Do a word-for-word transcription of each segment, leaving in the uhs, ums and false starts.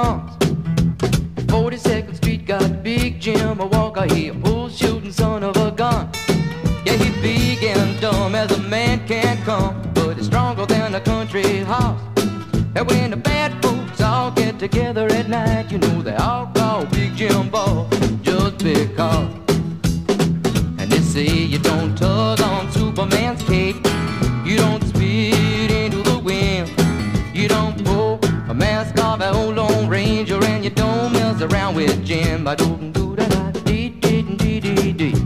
arms. forty-second Street got Big Jim, a walker, he a bull shooting son of a gun. Yeah, he big and dumb as a man can come, but he's stronger than a country horse. And when the bad folks all get together at night, you know they all call Big Jim Boss just because. And they say you don't tug on Superman's cape, you don't spit into the wind, you don't pull a mask off an old Lone Ranger, and you don't mess around with Jim. I don't do that. Dee dee dee dee dee.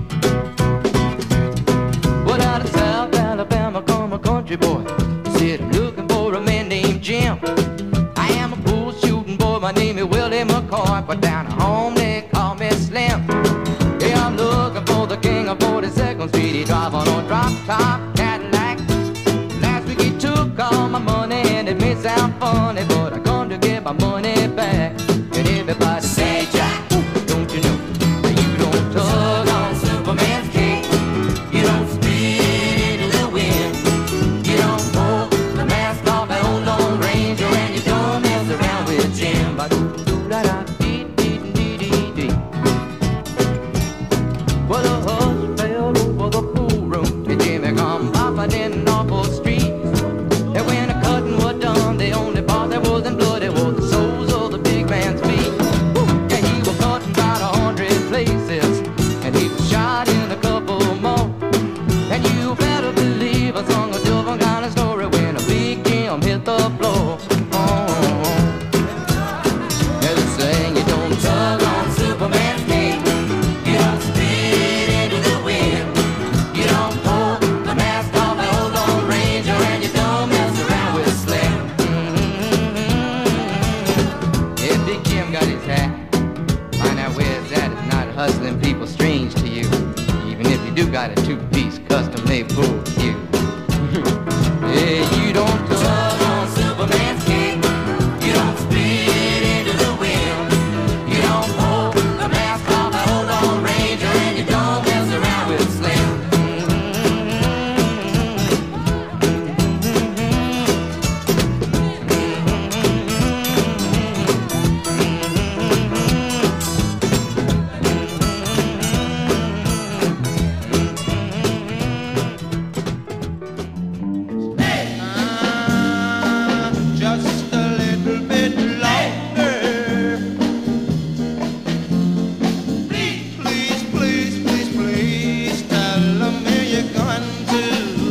Well, out of South Alabama come a country boy, said I'm looking for a man named Jim. I am a bull shooting boy, my name is Willie McCoy, but down at home they call me Slim. Yeah, I'm looking for the king of forty-second Street. He drive on a drop top Cadillac. Last week he took all my money, and it may sound funny, but I come to get my money back. And everybody say, Jack, don't you know that you don't tug on Superman's cape, you don't spit into the wind, you don't pull the mask off an old Lone Ranger, and you don't mess around with Jim. Ba-do-do-da-da-dee-dee-dee-dee. Well, the hush fell over the pool room, and Jimmy come popping in an awful street. And when the cutting was done, the only part that wasn't bloody was the soles of the big man's feet. Woo! Yeah, he was cutting about a hundred places, and he was shot in a couple more. And you better believe I sung a different kind of story when a Big Jim hit the floor. Oh, yeah, they saying you don't tug on Superman's cape, you don't spit into the wind, you don't pull the mask off the old Lone Ranger, and you don't mess around with Slim. Mm-hmm. Yeah, Big Jim got his hat. Find out where it's at. It's not hustling people strange to you, even if you do got a two-piece custom-made bull cue. Yeah, you don't tug on Superman's cape, you don't spit into the wind, you don't pull the mask off the old Lone Ranger, and you don't mess around with Slim. Just a little bit longer. Please, please, please, please, please tell me you're going to.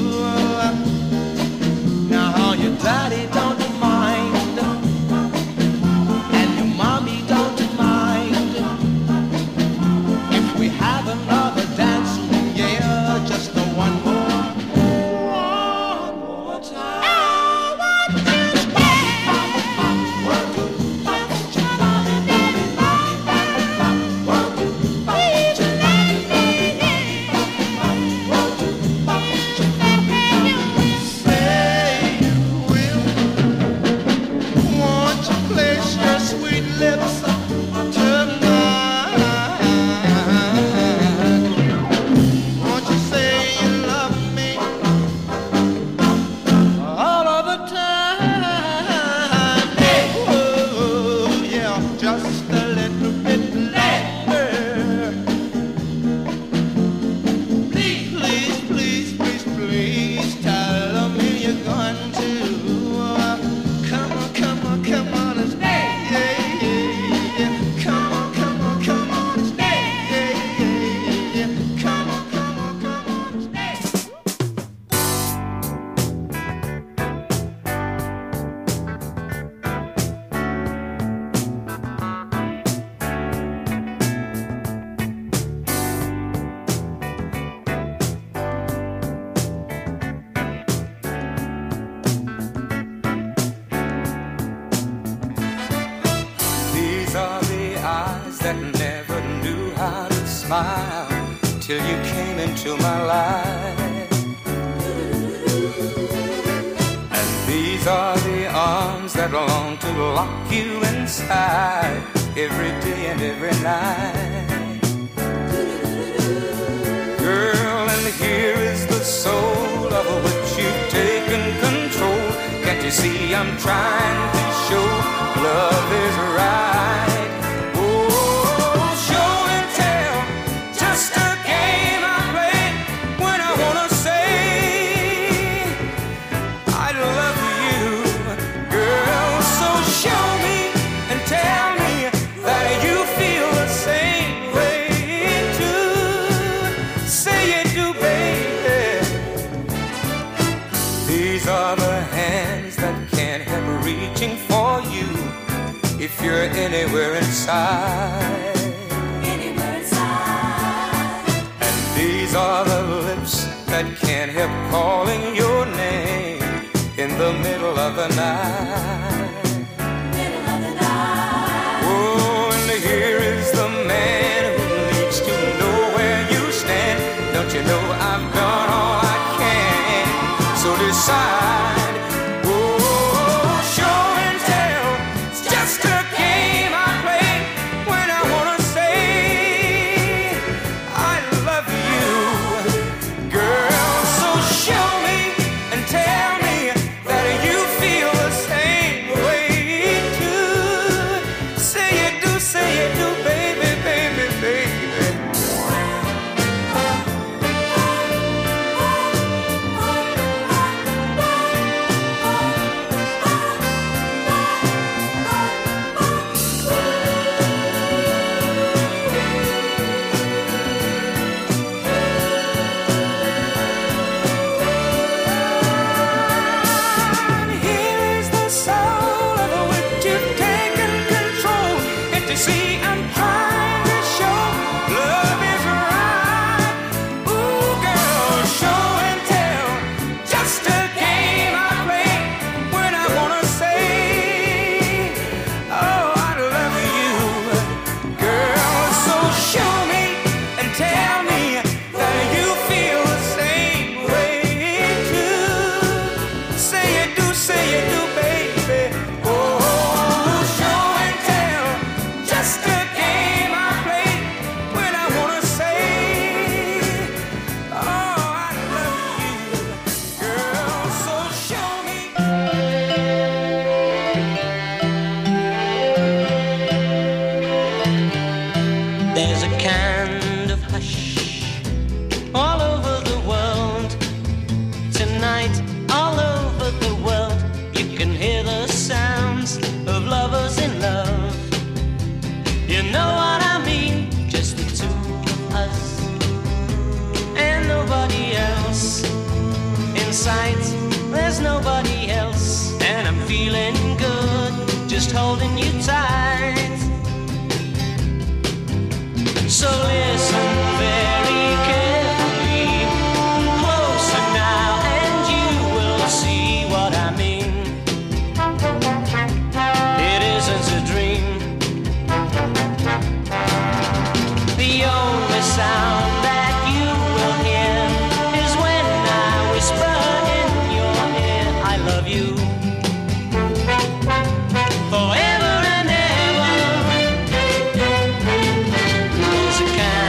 Now your daddy don't mind, and your mommy don't mind, if we have another dance, yeah, just the one more, one more time. Just a little bit longer. Please, please, please, please, please tell me you're going to. Come on, come on, come on and stay. Yeah, yeah, yeah. Come on, come on, come on and stay. Yeah, yeah, yeah. Come on, come on, come on and stay. These are the eyes that never knew how to smile till you came into my life. And these are the arms that long to lock you inside every day and every night. Girl, and here is the soul of which you've taken control. Can't you see I'm trying to show love is right? if you're anywhere inside. Anywhere inside. And these are the lips that can't help calling your name in the middle of the night. Middle of the night. Oh, and here is the man who needs to know where you stand. Don't you know I've done all I can? So decide. Oh, show and tell. It's just a game I play when I wanna say I love you, girl. So show me and tell me that you feel the same way too. Say you do, say you do, baby, baby, baby. Here is the soul of which you've taken control. And to see I'm trying to show love is right. Ooh, girl, show and tell. Just a game I play when I wanna say, oh, I love you, girl. So show me and tell me that you feel the same way too. Say you do, say you do, baby. Oh, show and tell. Just a game I play when I wanna say, oh, I love you, girl. So show me. There's a kind of hush all over the world. Tonight, all over the world, you can hear the sounds of lovers in love. You know what I mean? Just the two of us and nobody else. In sight, there's nobody else. And I'm feeling good, just holding you tight. So listen very carefully, closer now, and you will see what I mean. It isn't a dream. The only sound that you will hear is when I whisper in your ear, I love you. Forever and ever. There's a kind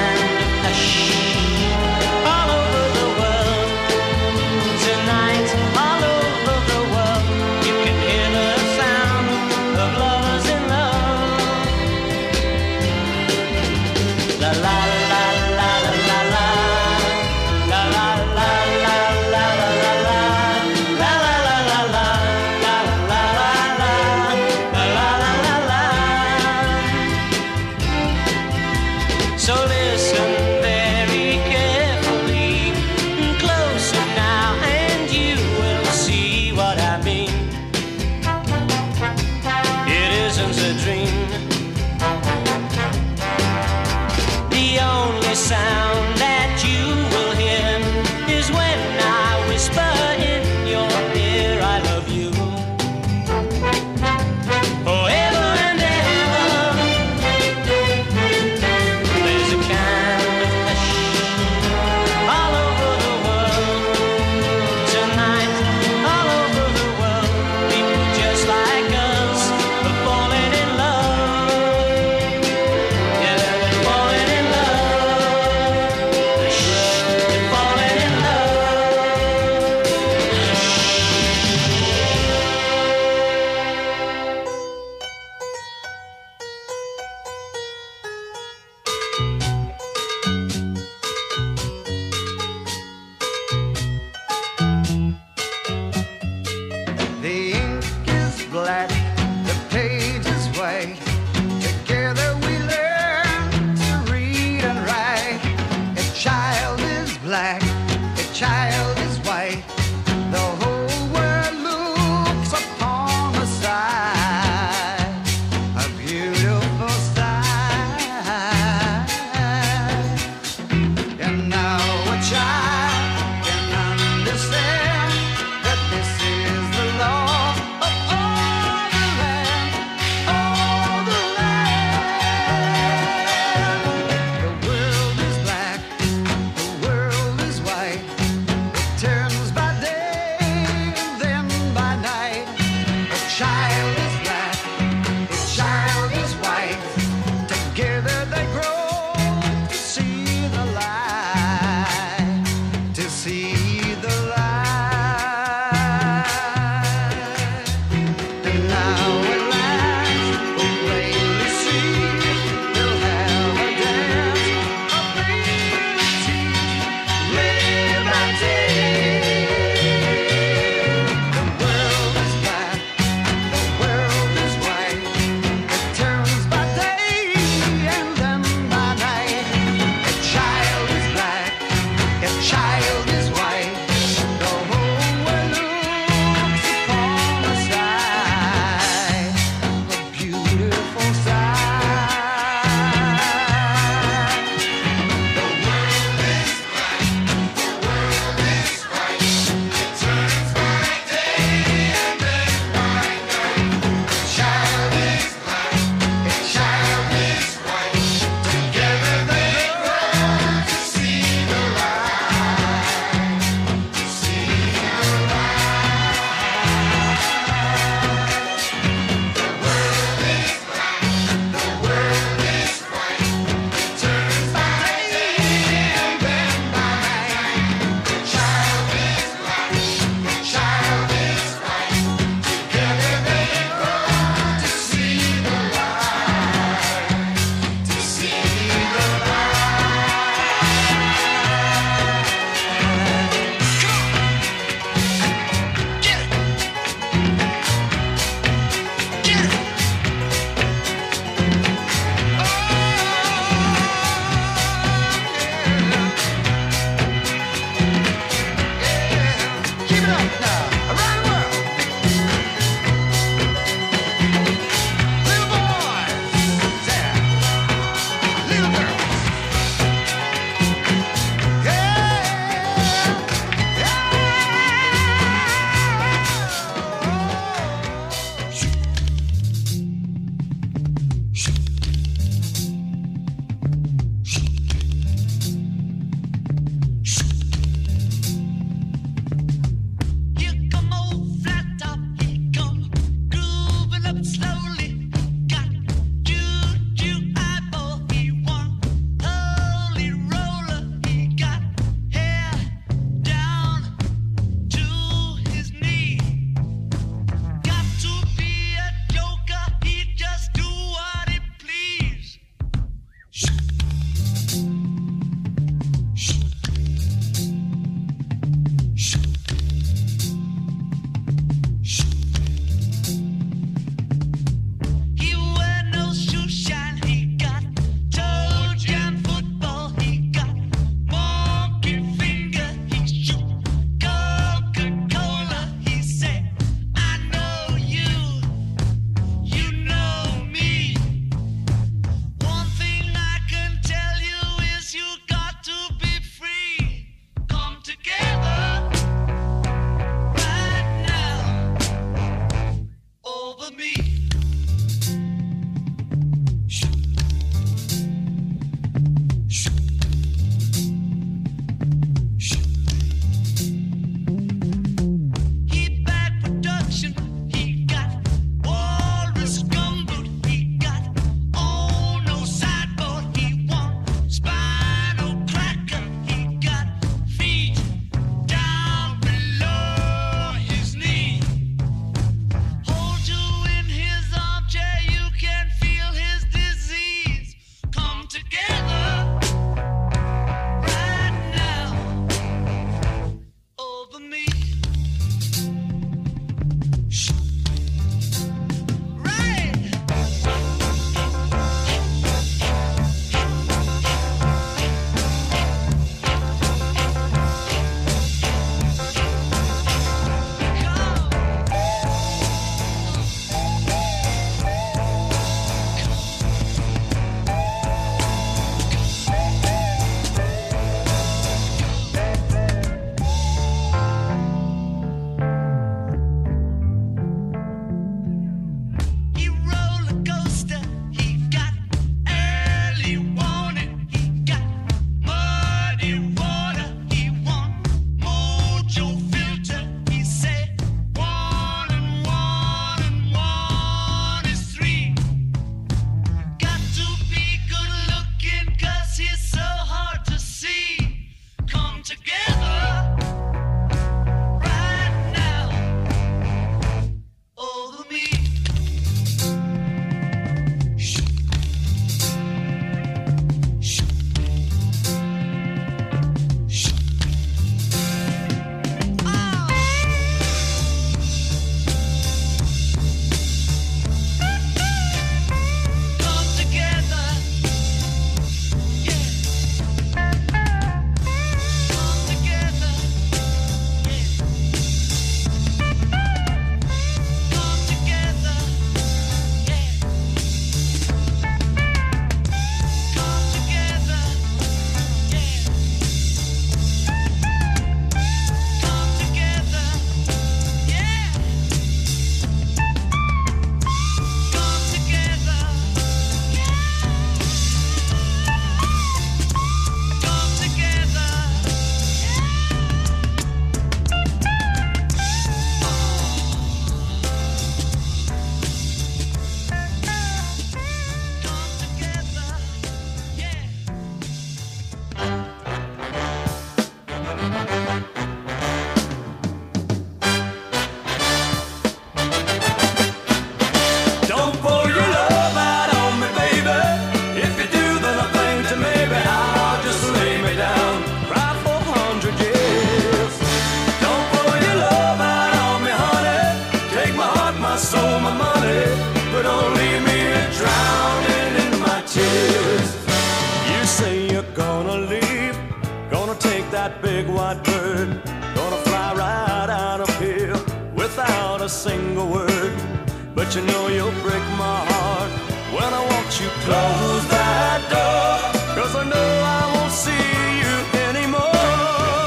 that big white bird. Gonna fly right out of here without a single word. But you know you'll break my heart when I want you close that door. Cause I know I won't see you anymore.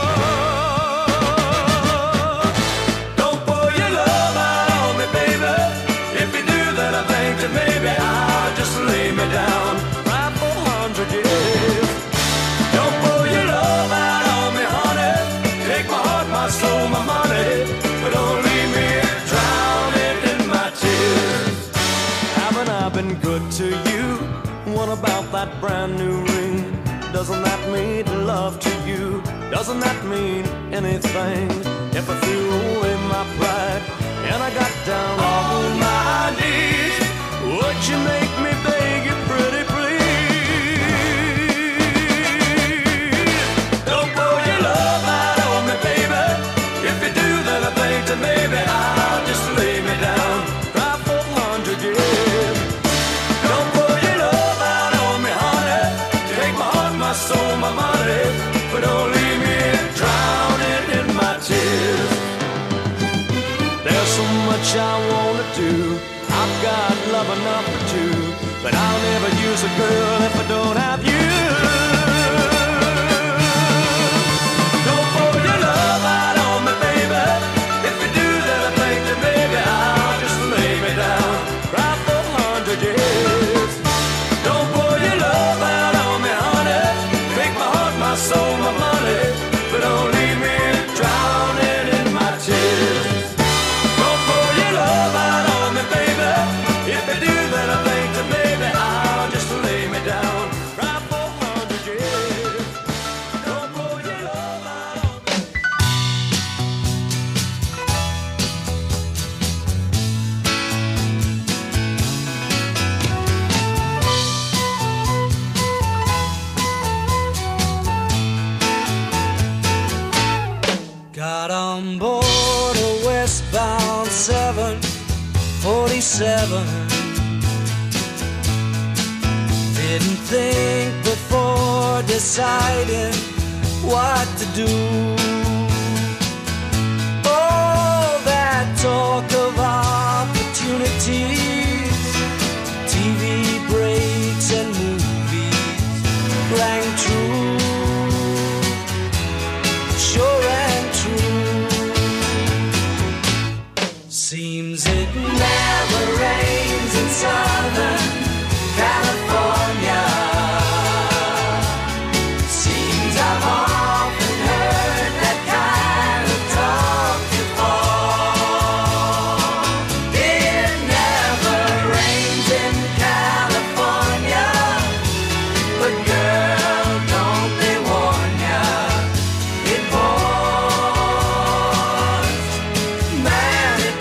Don't pour your love out on me, baby. If you do, then I think that maybe I'll just lay me down right for a hundred years. Don't pour your love out on me, honey. Take my heart, my soul, my money, but don't leave me drowning in my tears. Haven't I been good to you? What about that brand new ring? Doesn't that mean love to you? Doesn't that mean anything? If I threw away my pride and I got down on my knees, would you make me beg you pretty please? Don't pour your love out on me, baby. If you do, then I think that maybe I'll just lay me down right for a hundred years. Don't pour your love out on me, honey. Take my heart, my soul, my money, but don't leave me drowning in my tears. There's so much I wanna do. I've got love enough for two, but I'll never use a girl if I don't have you. Don't pour your love out on me, baby. If you do, then I think that maybe I'll just lay me down right for a hundred years. Don't pour your love out on me, honey. Take my heart, my soul, my money, but don't leave me drowning in my tears. Don't pour your love out on me, baby. If you do, then I think that maybe I'll just lay me down right for a hundred years. Don't pour your love out on me. Got on board a westbound seven forty-seven. Didn't think before deciding what to do. All that talk of opportunities, T V breaks and movies rang true. Sure and true. Seems it never rains in Southern California. Seems I've often heard that kind of talk before. It never rains in California, but girl, don't they warn ya? It pours, man, it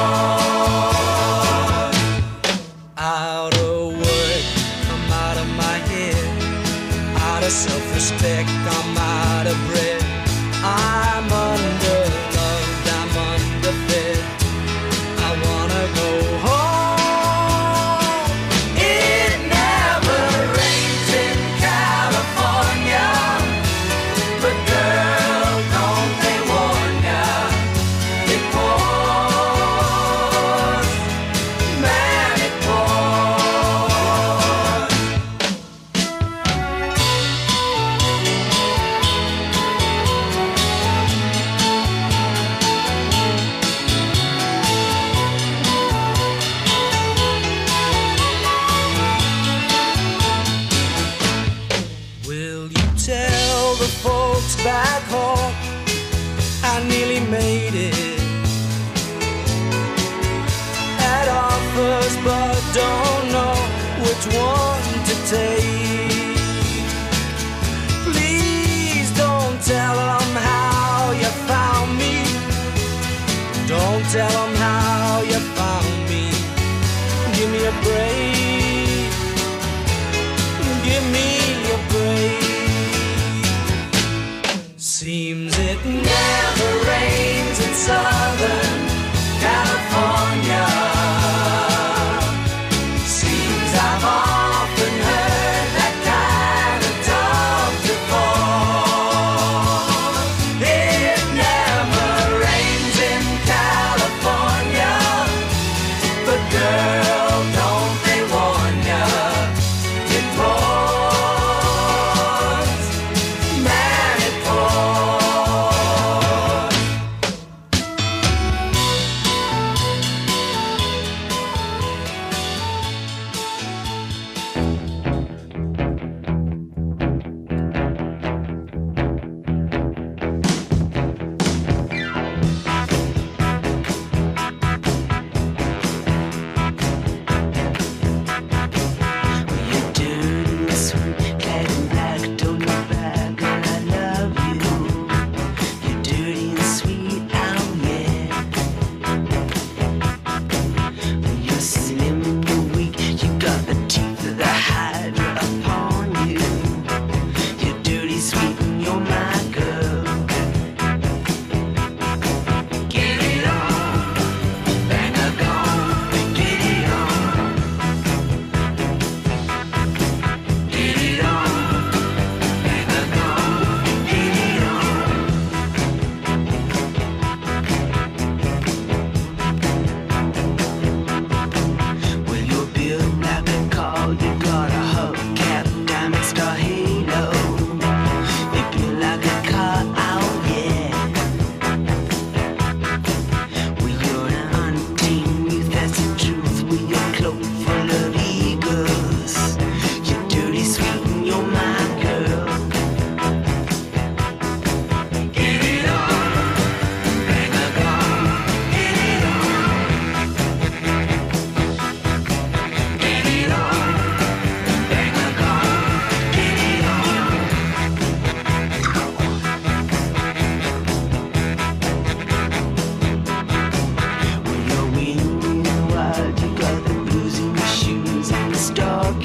pours. Out of work, I'm out of my head. Out of self-respect, I'm out of breath. I'm underloved, I'm underfed. I wanna go home. It never rains in California, but girl, don't they warn ya? It pours, man, it pours. Will you tell the folks back home I nearly made it? Had offers but don't know which one to take. Please don't tell them how you found me. Don't tell them how you found me. Give me a break. Give me a break. Seems it never rains in Southern California. Seems I've often heard that kind of talk before.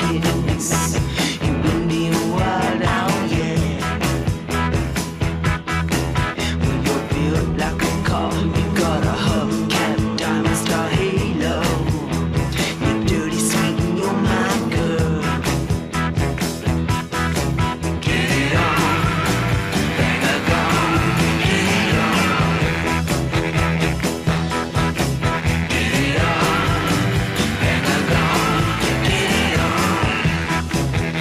kiss. You Indian wild out, yeah. When you're built like a car, you got a hubcap, diamond star halo. You're dirty, sweet, and you're my girl. Get it on, bang a gong, get it on. Get it on, bang a gong, get it on.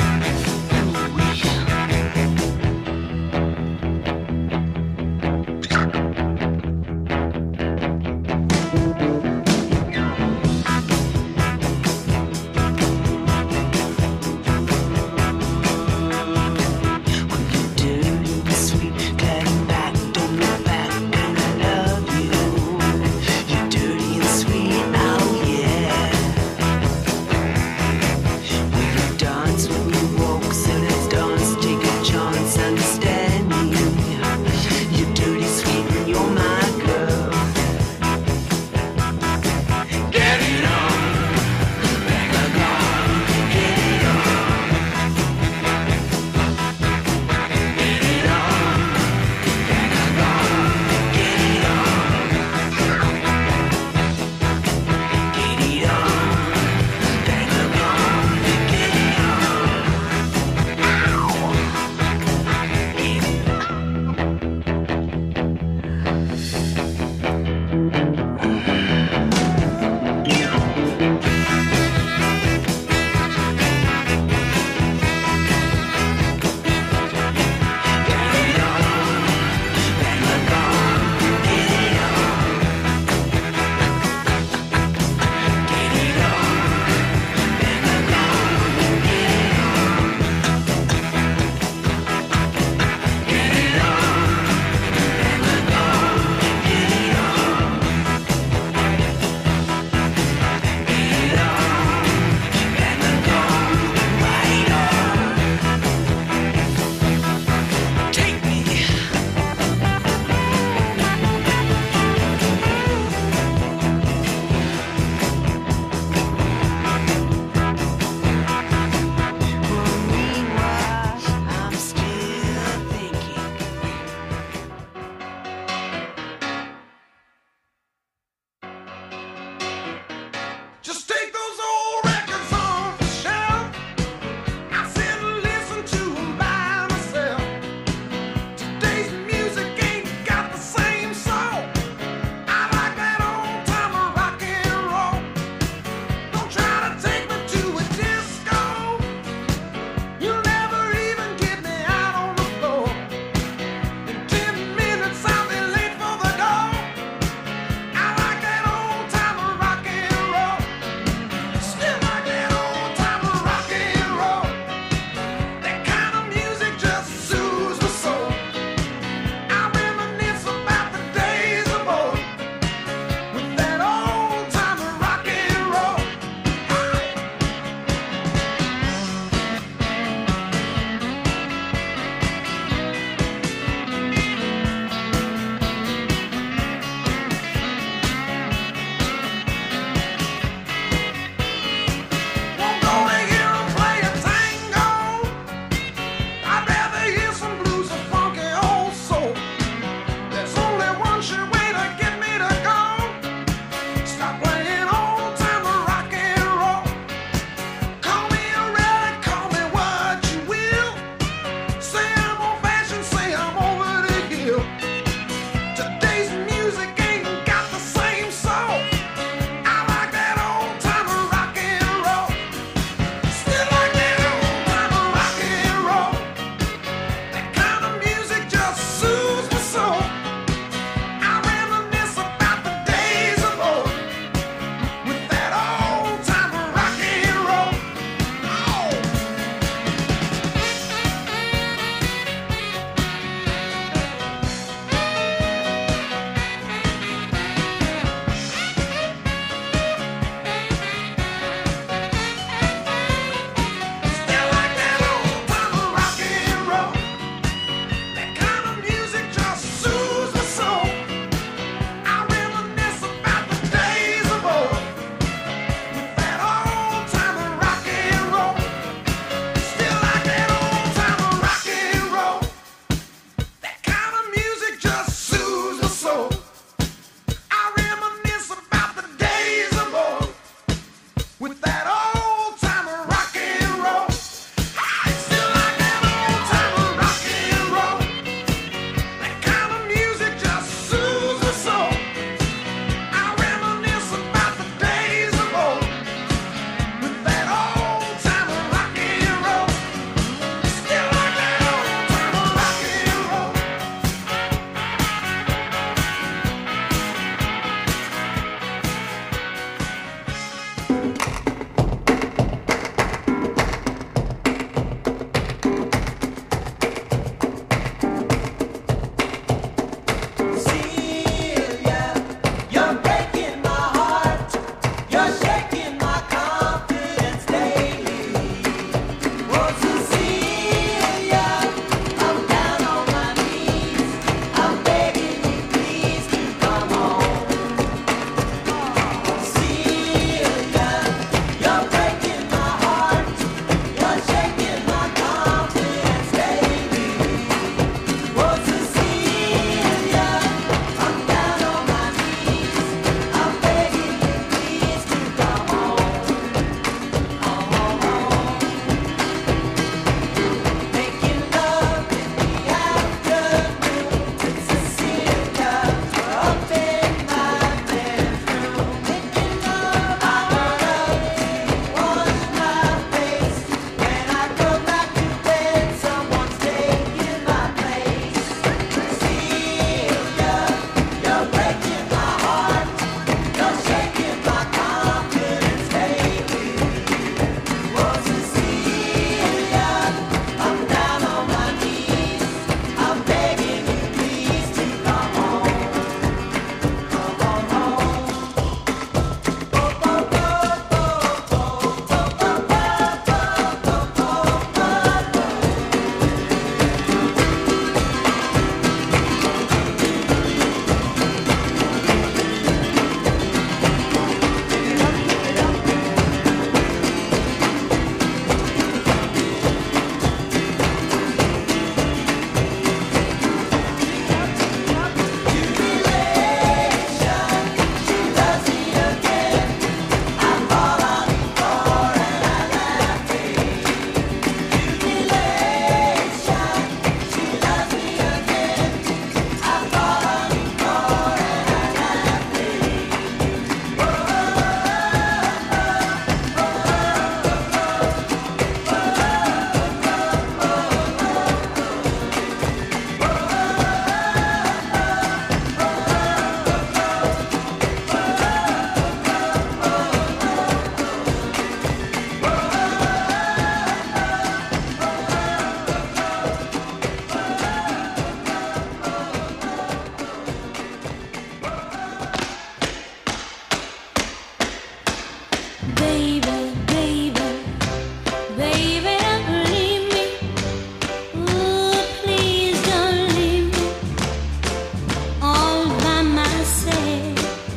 Baby, don't leave me. Ooh, please don't leave me all by myself.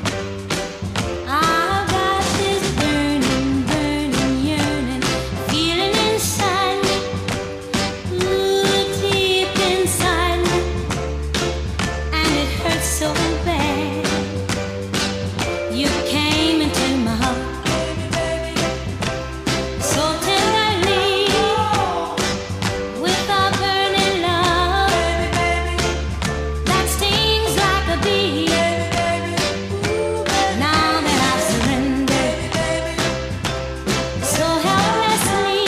I've got this burning, burning, yearning feeling inside me. Ooh, deep inside me, and it hurts so bad. You came into my heart so tenderly with a burning love that stings like a bee. Now that I've surrendered so helplessly,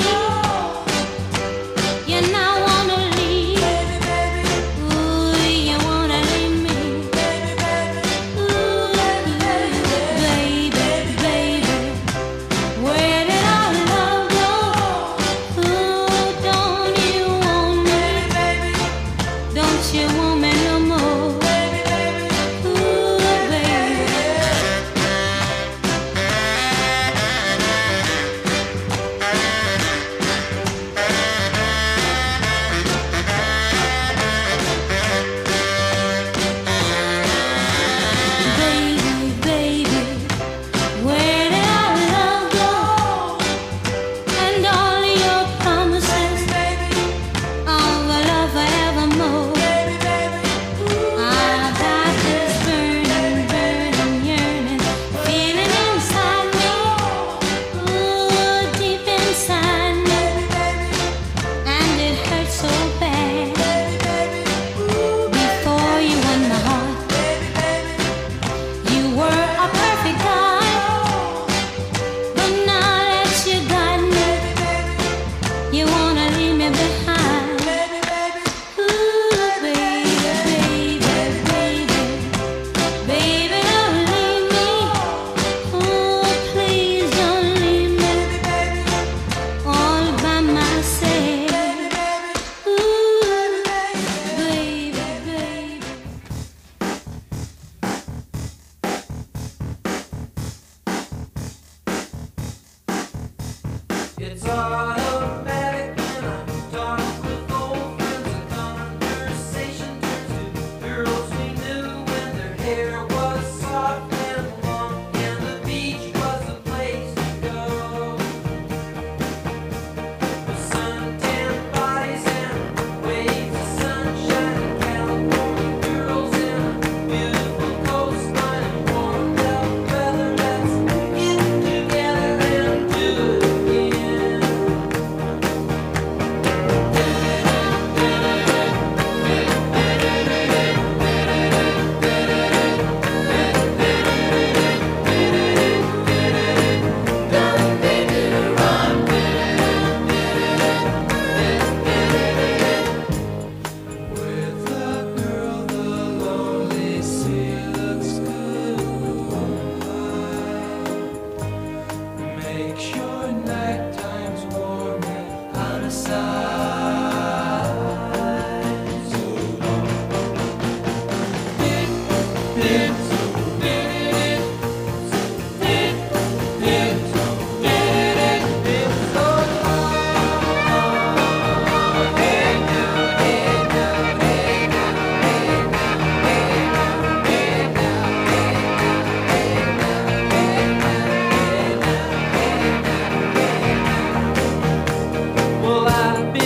you now wanna leave. Ooh, you wanna leave me. Ooh, baby, baby, where did our love go? Ooh, don't you want me? Don't you want me no more? Ooh, baby. Baby, baby, where did our love go? And all your promises of a love forevermore. I've got this burning, burning, yearning feeling inside me. Ooh, deep inside me, and it hurts so bad. Before you won my heart, you were a perfect guy, but now that you got me, you wanna leave me behind. Ooh, baby, baby, baby, baby, don't leave me. Oh, please don't leave me all by myself. Ooh, baby, baby. It's automatic when I talk with old friends. A conversation turns to girls we knew when their hair was soft and long, and the beach was the place to go. With suntan bodies and waves of sunshine, California girls and a beautiful coastline and warmed up weather. Let's get together and do it again. With a girl, the lonely sea looks good in the moonlight. Makes your night times warm and out of sight. So long. Dip, dip, so dip, dip, dip, dip, so dip, dip, dip, so long. Hey now, hey now, hey now, hey now, hey now, hey now, hey now, hey now, hey now, hey now, hey now, hey now. Well, I've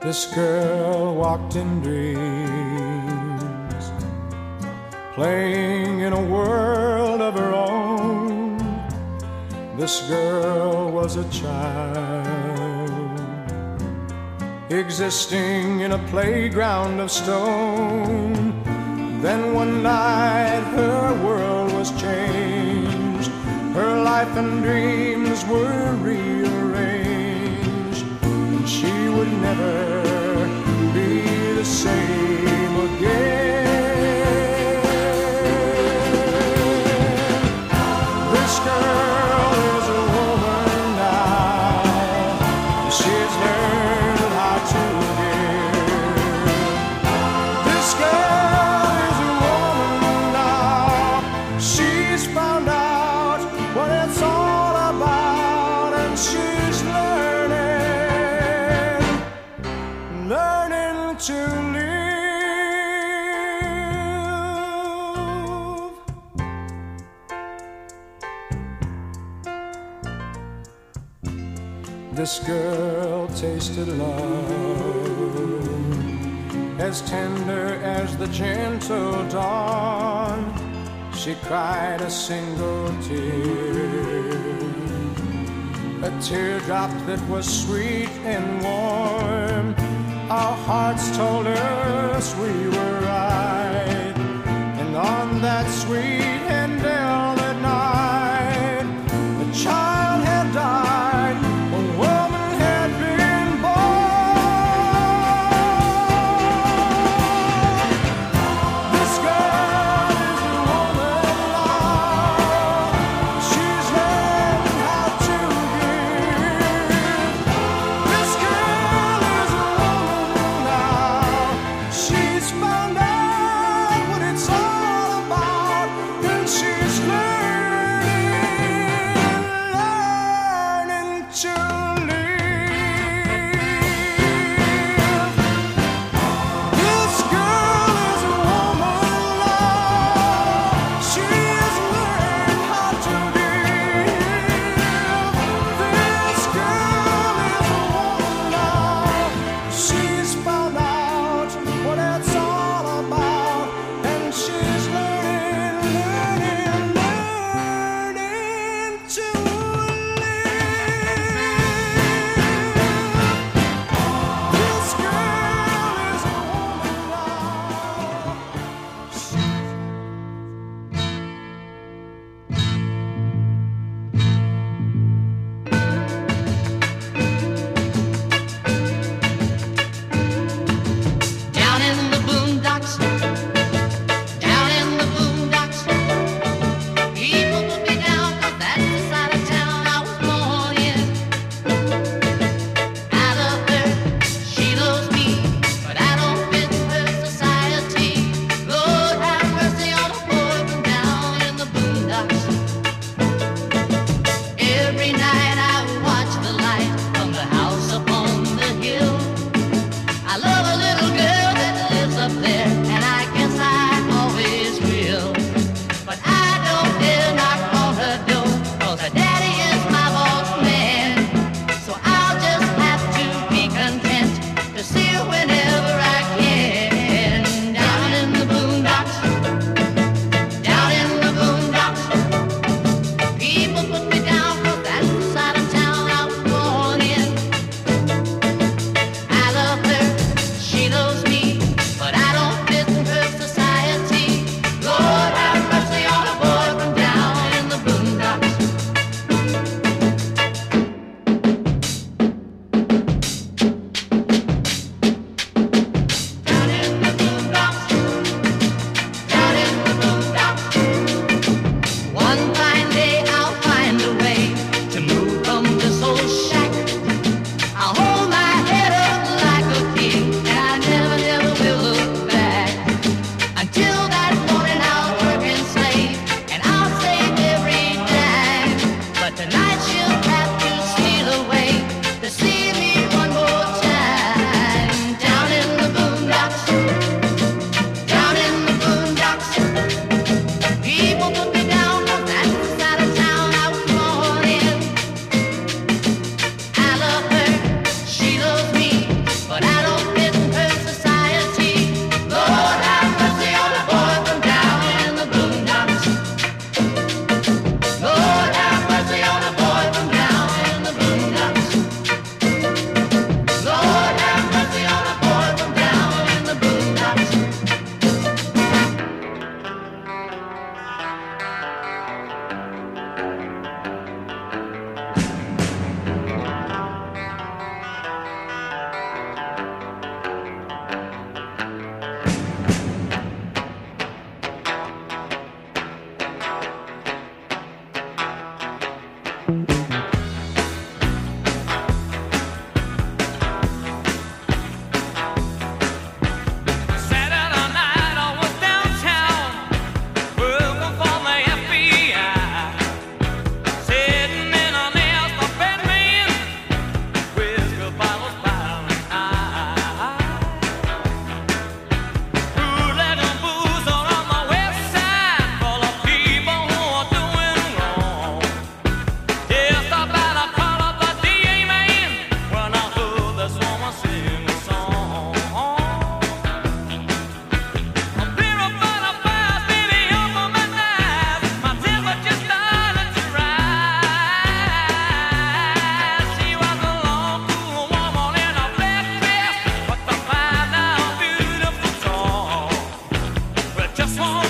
This girl walked in dreams, playing in a world of her own. This girl was a child, existing in a playground of stone. Then one night her world was changed, her life and dreams were rearranged, and she would never be the same again. This girl is a woman now, she's learned how to give. This girl is a woman now, she's found out what it's all about, and she's learning, learning to live. This girl tasted love, as tender as the gentle dawn. She cried a single tear, a teardrop that was sweet and warm. Our hearts told us we were right, and on that sweet and velvet night, a child had died, a woman had been born. This girl is a woman now, she's learned how to give. This girl is a woman now, she's found out what it's all about, and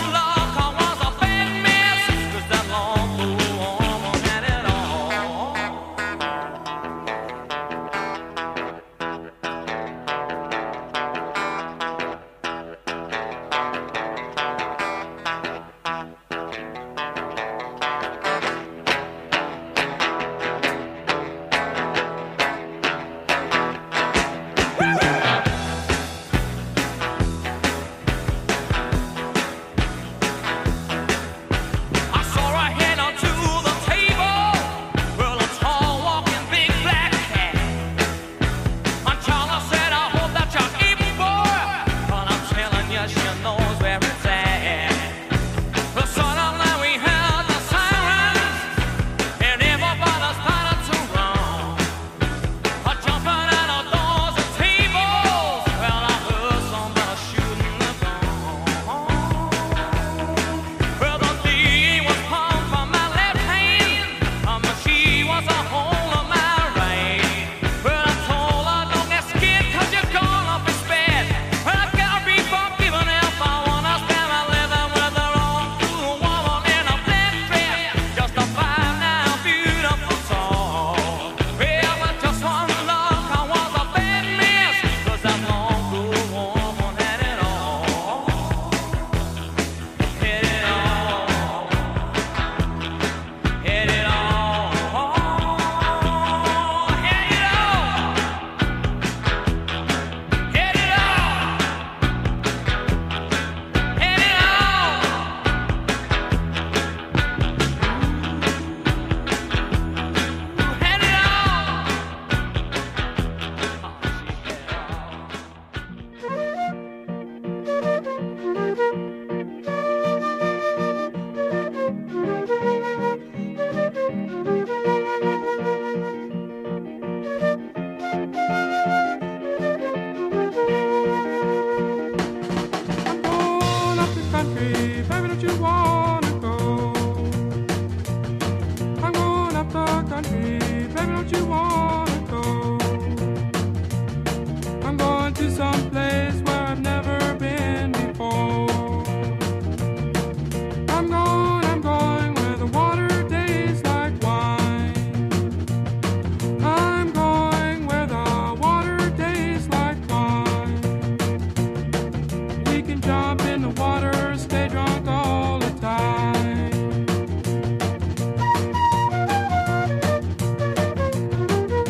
Thank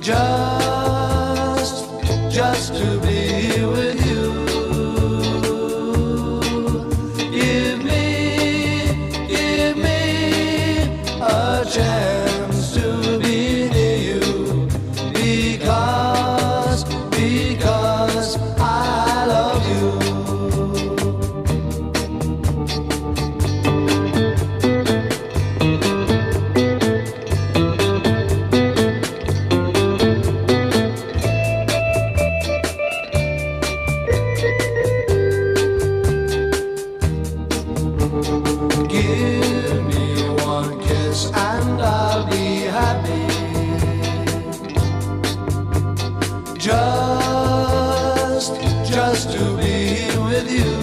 just, just to be with you. Give me, give me a chance to be near you, because, because I love you. Give me one kiss and I'll be happy. Just, just to be with you.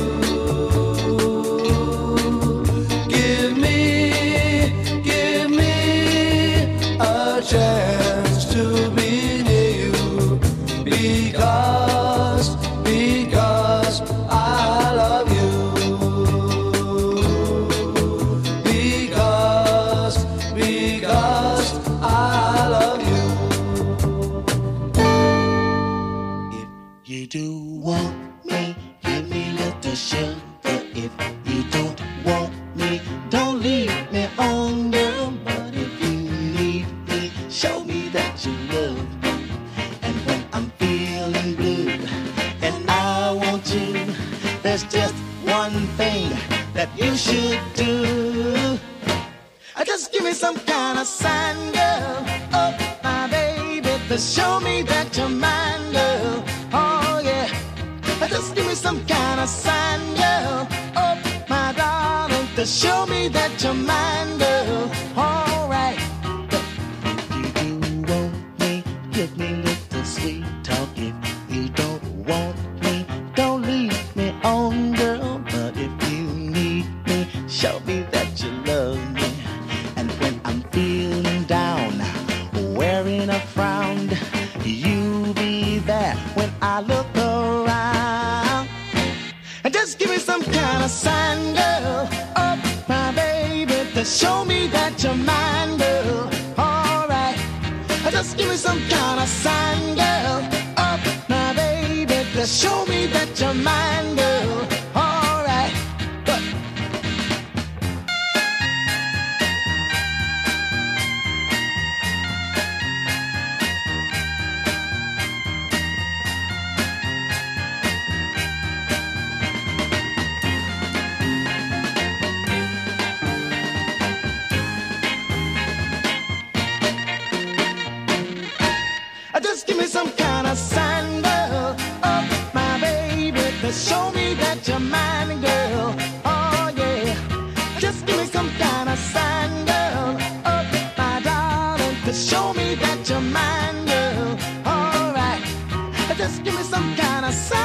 Give me, give me a chance to be near you, because, because I love you. Because, because I love you. If you do want me, give me little sugar. If you don't want me, don't leave me on, girl. But if you need me, show me that you love me. And when I'm feeling blue and I want you, there's just one thing that you should do. Uh, Just give me some kind of sign, girl. Oh, my baby, to show me that you're mine, girl. Oh, yeah. Uh, Just give me some kind of sign, girl. Oh, my darling, to show me that you're mine, girl. All right. If you do want me, give me little sweet talk. If you don't want me, don't leave me on, girl. But if you need me, show me that you love me. And when I'm feeling down, wearing a frown, you be there when I look around. And just give me some kind of sign, girl. Oh, my baby, to show me that you're mine, girl. All right. Just give me some kind of sign, girl. Oh, my baby, to show me that you're mine, girl. All right. But just give me some kind of sign, girl. Oh, my baby, to show me that you're mine, girl. Oh, yeah. Just give me some kind of sign, girl. Oh, my darling, to show me that you're mine, girl. All right. Just give me some kind of sign.